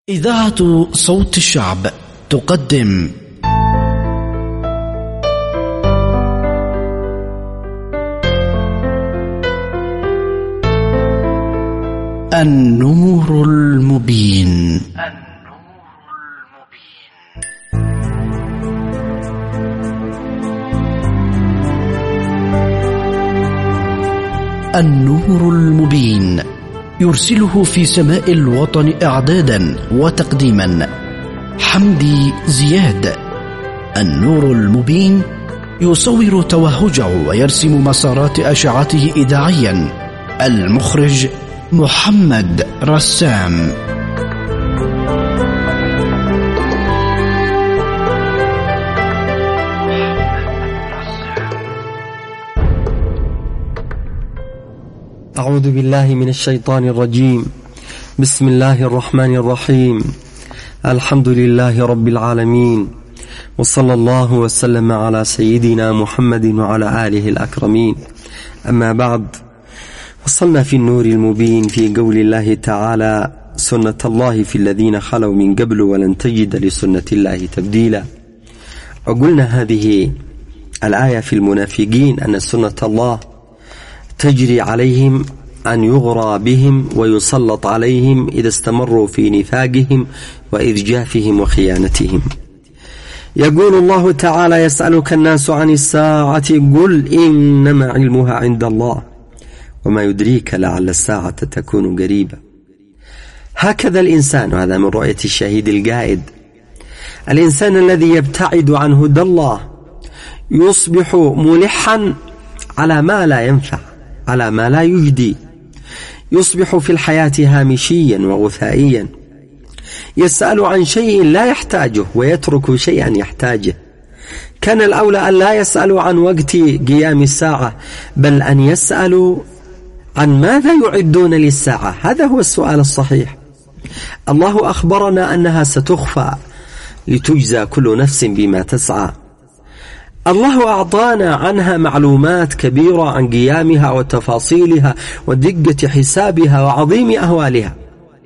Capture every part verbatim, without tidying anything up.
إذاعة صوت الشعب تقدم النور المبين. النور المبين يرسله في سماء الوطن إعدادا وتقديما حمدي زياد. النور المبين يصور توهجه ويرسم مسارات أشعته إذاعيا. المخرج محمد رسام. أعوذ بالله من الشيطان الرجيم. بسم الله الرحمن الرحيم. الحمد لله رب العالمين، وصلى الله وسلم على سيدنا محمد وعلى آله الأكرمين. أما بعد، وصلنا في النور المبين في قول الله تعالى: سنة الله في الذين خلوا من قبل ولن تجد لسنة الله تبديلا. وقلنا هذه الآية في المنافقين أن سنة الله تجري عليهم أن يغرى بهم ويسلط عليهم إذا استمروا في نفاقهم وإرجافهم وخيانتهم. يقول الله تعالى: يسألك الناس عن الساعة قل إنما علمها عند الله وما يدريك لعل الساعة تكون قريبا. هكذا الإنسان، وهذا من رؤية الشهيد القائد، الإنسان الذي يبتعد عن هدى الله يصبح ملحا على ما لا ينفع، على ما لا يجدي، يصبح في الحياة هامشيا وغثائيا، يسأل عن شيء لا يحتاجه ويترك شيئا يحتاجه. كان الأولى أن لا يسألوا عن وقت قيام الساعة، بل أن يسألوا عن ماذا يعدون للساعة. هذا هو السؤال الصحيح. الله أخبرنا أنها ستخفى لتجزى كل نفس بما تسعى. الله أعطانا عنها معلومات كبيرة عن قيامها وتفاصيلها ودقة حسابها وعظيم أهوالها.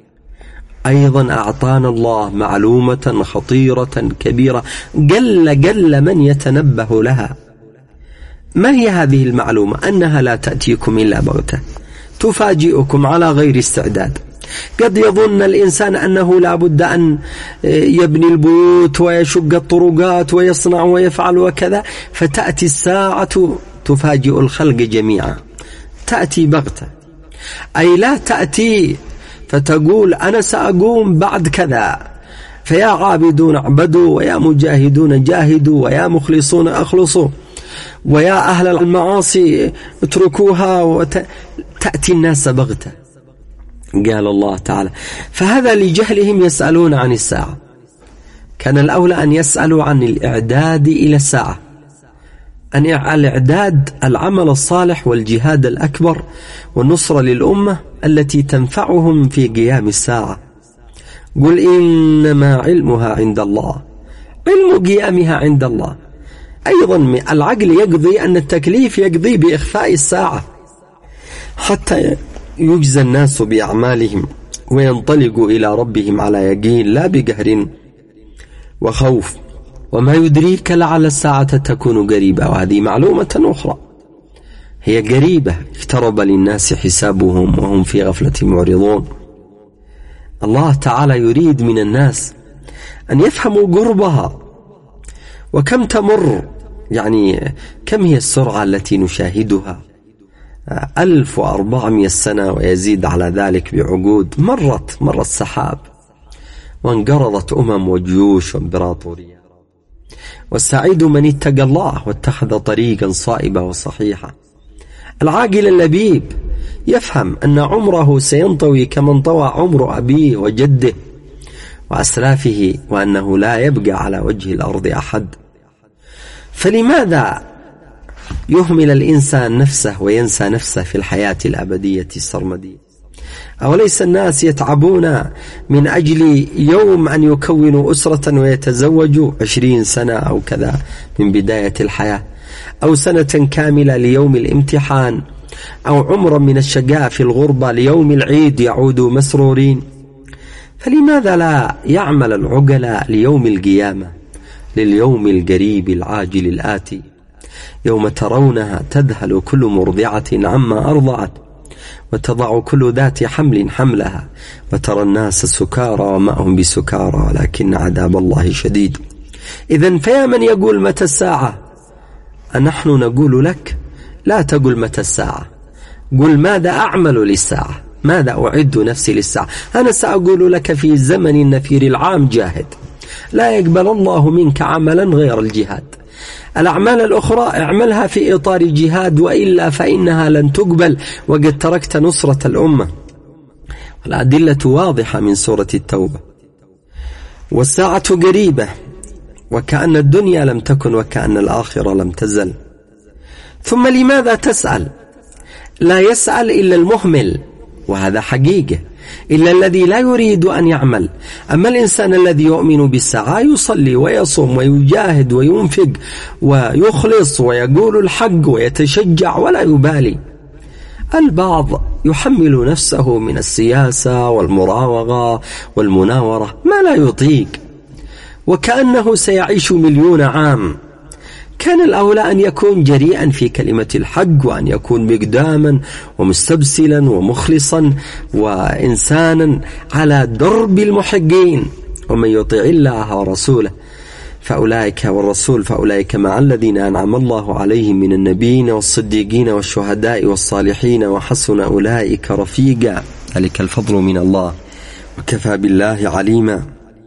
أيضا أعطانا الله معلومة خطيرة كبيرة قل قل من يتنبه لها. ما هي هذه المعلومة؟ أنها لا تأتيكم إلا بغتة، تفاجئكم على غير استعداد. قد يظن الإنسان أنه لا بد أن يبني البيوت ويشق الطرقات ويصنع ويفعل وكذا، فتأتي الساعة تفاجئ الخلق جميعا. تأتي بغتة، أي لا تأتي فتقول أنا سأقوم بعد كذا، فيا عابدون اعبدوا ويا مجاهدون جاهدوا ويا مخلصون أخلصوا ويا أهل المعاصي اتركوها وت... تأتي الناس بغتة. قال الله تعالى: فهذا لجهلهم يسألون عن الساعة. كان الأولى أن يسألوا عن الإعداد إلى الساعة، أن الإعداد العمل الصالح والجهاد الأكبر والنصرة للأمة التي تنفعهم في قيام الساعة. قل إنما علمها عند الله، علم قيامها عند الله. أيضا العقل يقضي أن التكليف يقضي بإخفاء الساعة حتى يجزى الناس بأعمالهم وينطلقوا إلى ربهم على يقين لا بقهر وخوف. وما يدريك لعل الساعة تكون قريبة، وهذه معلومة أخرى هي قريبة. اقترب للناس حسابهم وهم في غفلة معرضون. الله تعالى يريد من الناس أن يفهموا قربها وكم تمر، يعني كم هي السرعة التي نشاهدها. ألف وأربعمائة سنة ويزيد على ذلك بعقود. مرت مرت السحاب وانقرضت أمم وجيوش وامبراطورية. والسعيد من اتقى الله واتخذ طريقا صائبة وصحيحة. العاقل اللبيب يفهم أن عمره سينطوي كما انطوى عمر أبيه وجده وأسلافه، وأنه لا يبقى على وجه الأرض أحد. فلماذا يهمل الإنسان نفسه وينسى نفسه في الحياة الأبدية السرمدية؟ أوليس الناس يتعبون من أجل يوم أن يكونوا أسرة ويتزوجوا عشرين سنة أو كذا من بداية الحياة، أو سنة كاملة ليوم الامتحان، أو عمرا من الشقاء في الغربة ليوم العيد يعودوا مسرورين؟ فلماذا لا يعمل العقلاء ليوم القيامة، لليوم القريب العاجل الآتي، يوم ترونها تذهل كل مرضعة عما أرضعت وتضع كل ذات حمل حملها وترى الناس سكارى وما هم بسكارى ولكن عذاب الله شديد. إذن فيا من يقول متى الساعة، نحن نقول لك لا تقل متى الساعة، قل ماذا أعمل للساعة، ماذا أعد نفسي للساعة. أنا سأقول لك في زمن النفير العام جاهد، لا يقبل الله منك عملا غير الجهاد. الأعمال الأخرى اعملها في إطار جهاد، وإلا فإنها لن تقبل وقد تركت نصرة الأمة. والأدلة واضحة من سورة التوبة. والساعة قريبة وكأن الدنيا لم تكن وكأن الآخرة لم تزل. ثم لماذا تسأل؟ لا يسأل إلا المهمل، وهذا حقيقة، إلا الذي لا يريد أن يعمل. أما الإنسان الذي يؤمن بالساعة يصلي ويصوم ويجاهد وينفق ويخلص ويقول الحق ويتشجع ولا يبالي. البعض يحمل نفسه من السياسة والمراوغة والمناورة ما لا يطيق، وكأنه سيعيش مليون عام. كان الأولى أن يكون جريئا في كلمة الحق، وأن يكون مقداما ومستبسلا ومخلصا وإنسانا على درب المحقين. ومن يطيع الله ورسوله فأولئك والرسول فأولئك مع الذين أنعم الله عليهم من النبيين والصديقين والشهداء والصالحين وحسن أولئك رفيقا، ذلك الفضل من الله وكفى بالله عليما.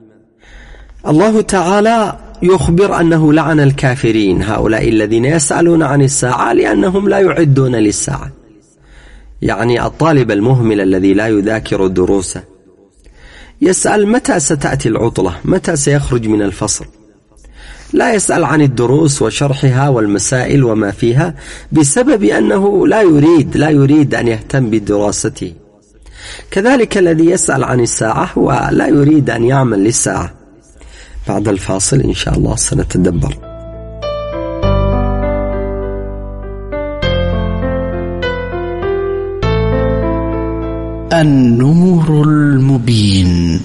الله تعالى يخبر أنه لعن الكافرين، هؤلاء الذين يسألون عن الساعة لأنهم لا يعدون للساعة. يعني الطالب المهمل الذي لا يذاكر دروسه يسأل متى ستأتي العطلة، متى سيخرج من الفصل، لا يسأل عن الدروس وشرحها والمسائل وما فيها، بسبب أنه لا يريد لا يريد أن يهتم بدراسته. كذلك الذي يسأل عن الساعة ولا يريد أن يعمل للساعة. بعد الفاصل إن شاء الله سنتدبر. النور المبين.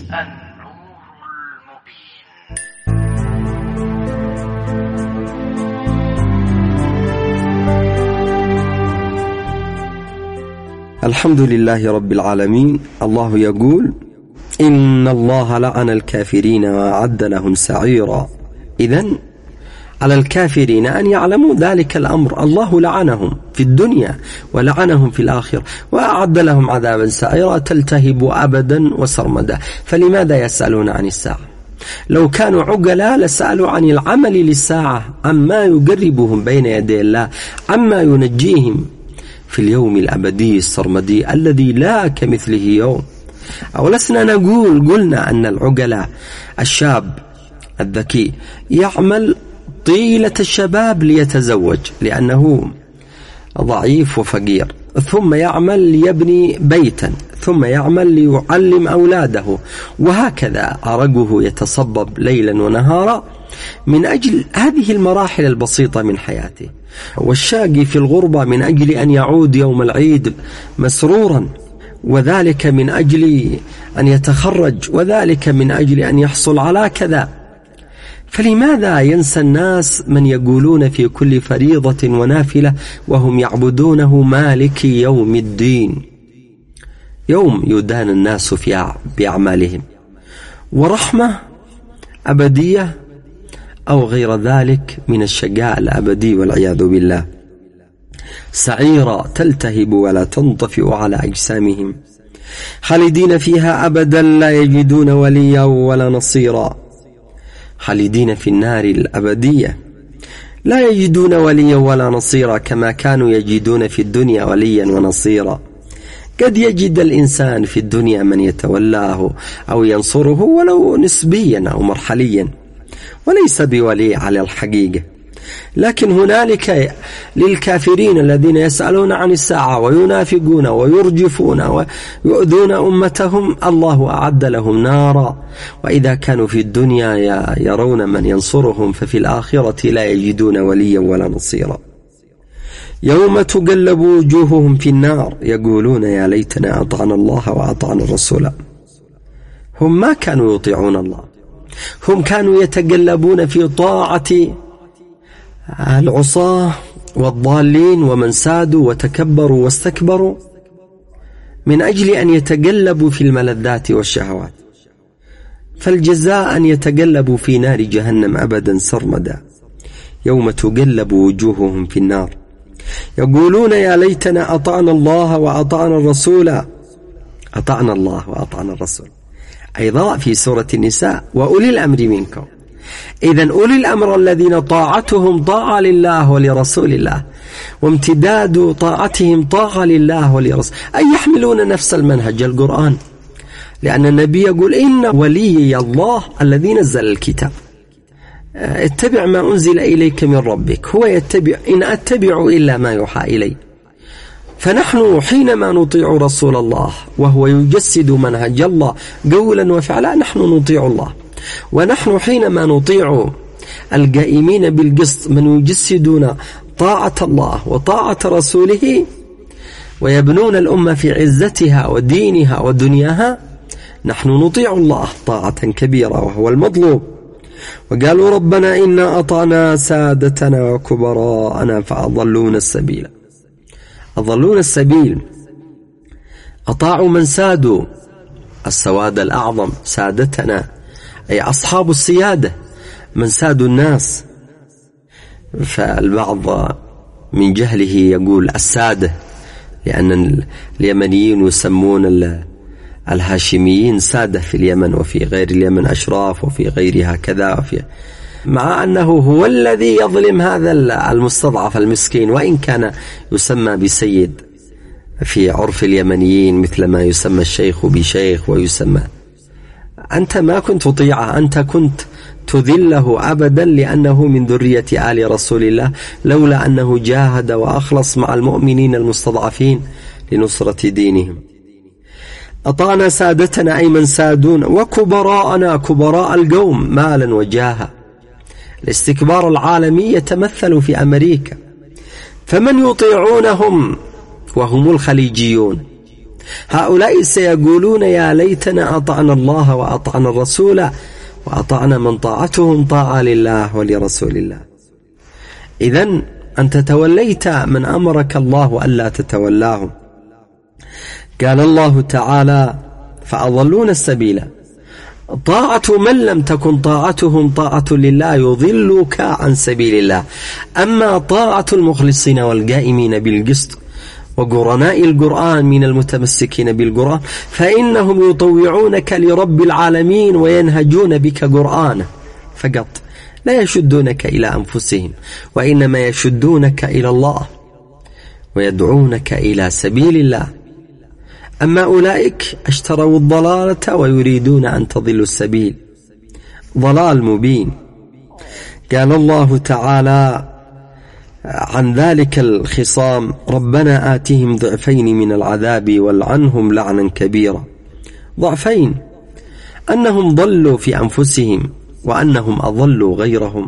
الحمد لله رب العالمين. الله يقول: إن الله لعن الكافرين وأعد لهم سعيرا. إذن على الكافرين أن يعلموا ذلك الأمر، الله لعنهم في الدنيا ولعنهم في الآخرة وأعد لهم عذابا سعيرا تلتهب أبدا وسرمدا. فلماذا يسألون عن الساعة؟ لو كانوا عقلاء لسألوا عن العمل للساعة، عما يقربهم بين يدي الله، عما ينجيهم في اليوم الأبدي السرمدي الذي لا كمثله يوم. أو لسنا نقول قلنا أن العقلاء الشاب الذكي يعمل طيلة الشباب ليتزوج لأنه ضعيف وفقير، ثم يعمل ليبني بيتا، ثم يعمل ليعلم أولاده، وهكذا عرقه يتصبب ليلا ونهارا من أجل هذه المراحل البسيطة من حياته. والشاقي في الغربة من أجل أن يعود يوم العيد مسرورا، وذلك من أجل أن يتخرج، وذلك من أجل أن يحصل على كذا. فلماذا ينسى الناس من يقولون في كل فريضة ونافلة وهم يعبدونه مالك يوم الدين، يوم يدان الناس في بأعمالهم، ورحمة أبدية أو غير ذلك من الشقاء الأبدي والعياذ بالله. سعيرا تلتهب ولا تنطفئ على أجسامهم خالدين فيها أبدا لا يجدون وليا ولا نصيرا. خالدين في النار الأبدية لا يجدون وليا ولا نصيرا كما كانوا يجدون في الدنيا وليا ونصيرا. قد يجد الإنسان في الدنيا من يتولاه أو ينصره ولو نسبيا أو مرحليا، وليس بولي على الحقيقة. لكن هنالك للكافرين الذين يسألون عن الساعة وينافقون ويرجفون ويؤذون أمتهم، الله أعد لهم نارا. وإذا كانوا في الدنيا يرون من ينصرهم، ففي الآخرة لا يجدون وليا ولا نصيرا. يوم تقلب وجوههم في النار يقولون يا ليتنا أطعنا الله وأطعنا الرسول. هم ما كانوا يطيعون الله، هم كانوا يتقلبون في طاعة العصاة والضالين ومن سادوا وتكبروا واستكبروا من أجل أن يتقلبوا في الملذات والشهوات، فالجزاء أن يتقلبوا في نار جهنم أبدا سرمدا يوم تقلب وجوههم في النار يقولون يا ليتنا أطعنا الله وأطعنا الرسول. أطعنا الله وأطعنا الرسول أيضا في سورة النساء وأولي الأمر منكم. إذن أولي الأمر الذين طاعتهم طاعة لله ولرسول الله وامتداد طاعتهم طاعة لله ولرسول، أي يحملون نفس المنهج القرآن، لأن النبي يقول إن ولي الله الذي نزل الكتاب، اتبع ما أنزل إليك من ربك، هو يتبع إن أتبع إلا ما يوحى إلي. فنحن حينما نطيع رسول الله وهو يجسد منهج الله قولا وفعلا نحن نطيع الله، ونحن حينما نطيع القائمين بالقسط من يجسدون طاعة الله وطاعة رسوله ويبنون الأمة في عزتها ودينها ودنياها، نحن نطيع الله طاعة كبيرة وهو المطلوب. وقالوا ربنا إنا أطعنا سادتنا وكبراءنا فأضلونا السبيل. أضلون السبيل، أطاعوا من سادوا السواد الأعظم، سادتنا أي أصحاب السيادة من سادوا الناس. فالبعض من جهله يقول السادة، لأن اليمنيين يسمون الهاشميين سادة في اليمن، وفي غير اليمن أشراف، وفي غيرها كذا، وفي مع أنه هو الذي يظلم هذا المستضعف المسكين، وإن كان يسمى بسيد في عرف اليمنيين مثل ما يسمى الشيخ بشيخ ويسمى. أنت ما كنت تطيعه، أنت كنت تذله أبدا لأنه من ذرية آل رسول الله، لولا أنه جاهد وأخلص مع المؤمنين المستضعفين لنصرة دينهم. أطعنا سادتنا أي من سادون، وكبراءنا كبراء القوم مالا وجاها. الاستكبار العالمي يتمثل في أمريكا، فمن يطيعونهم وهم الخليجيون، هؤلاء سيقولون يا ليتنا أطعنا الله وأطعنا الرسول وأطعنا من طاعتهم طاعة لله ولرسول الله. إذن أنت توليت من أمرك الله ألا تتولاهم. قال الله تعالى فأضلون السبيل، طاعة من لم تكن طاعتهم طاعة لله يضلك عن سبيل الله. أما طاعة المخلصين والقائمين بالقسط وقرناء القرآن من المتمسكين بالقرآن فإنهم يطوعونك لرب العالمين وينهجون بك قرآنه فقط، لا يشدونك إلى أنفسهم، وإنما يشدونك إلى الله ويدعونك إلى سبيل الله. أما أولئك اشتروا الضلالة ويريدون أن تضلوا السبيل، ضلال مبين. قال الله تعالى عن ذلك الخصام ربنا آتهم ضعفين من العذاب والعنهم لعنا كبيرا. ضعفين، أنهم ضلوا في أنفسهم وأنهم أضلوا غيرهم.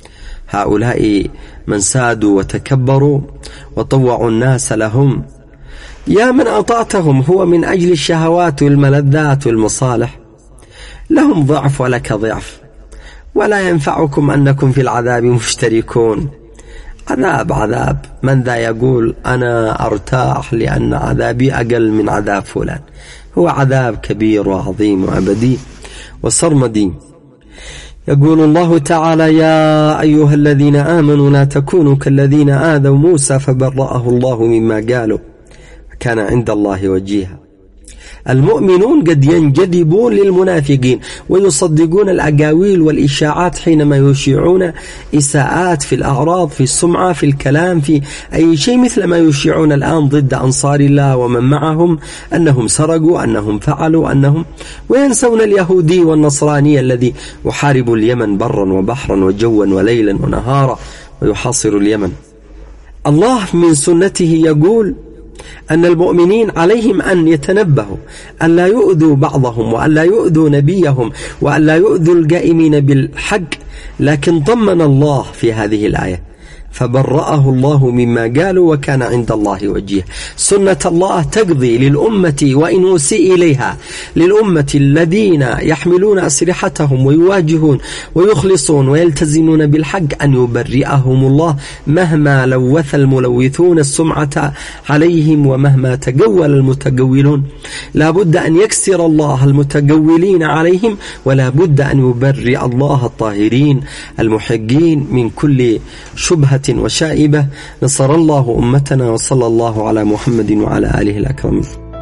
هؤلاء من سادوا وتكبروا وطوعوا الناس لهم. يا من أطعتهم هو من أجل الشهوات والملذات والمصالح، لهم ضعف ولك ضعف، ولا ينفعكم أنكم في العذاب مشتركون. عذاب عذاب، من ذا يقول أنا أرتاح لأن عذابي أقل من عذاب فلان؟ هو عذاب كبير وعظيم وأبدي وسرمدي. يقول الله تعالى يا أيها الذين آمنوا لا تكونوا كالذين آذوا موسى فبرأه الله مما قالوا كان عند الله وجيها. المؤمنون قد ينجذبون للمنافقين ويصدقون الأقاويل والإشاعات حينما يشيعون إساءات في الأعراض، في السمعة، في الكلام، في أي شيء، مثل ما يشيعون الآن ضد أنصار الله ومن معهم أنهم سرقوا، أنهم فعلوا، أنهم وينسون اليهودي والنصراني الذي يحارب اليمن برا وبحرا وجوا وليلا ونهارا ويحاصر اليمن. الله من سنته يقول أن المؤمنين عليهم أن يتنبهوا أن لا يؤذوا بعضهم وأن لا يؤذوا نبيهم وأن لا يؤذوا القائمين بالحق، لكن ضمن الله في هذه الآية فبرأه الله مما قالوا وكان عند الله وجيه. سنة الله تقضي للأمة وإن أسيء إليها، للأمة الذين يحملون أسلحتهم ويواجهون ويخلصون ويلتزمون بالحق أن يبرئهم الله مهما لوث الملوثون السمعة عليهم ومهما تجول المتجولون. لا بد أن يكسر الله المتجولين عليهم، ولا بد أن يبرئ الله الطاهرين المحقين من كل شبهة وشائبة. نصر الله أمتنا، وصلى الله على محمد وعلى آله الأكرمين.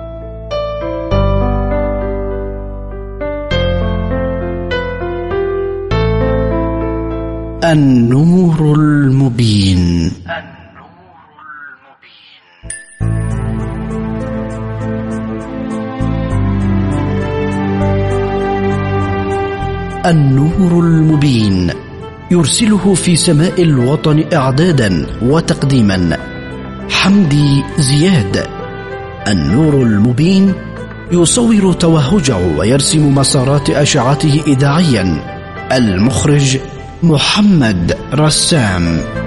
النور المبين. النور المبين يرسله في سماء الوطن إعدادا وتقديما حمدي زياد. النور المبين يصور توهجه ويرسم مسارات أشعته إذاعيا. المخرج محمد رسام.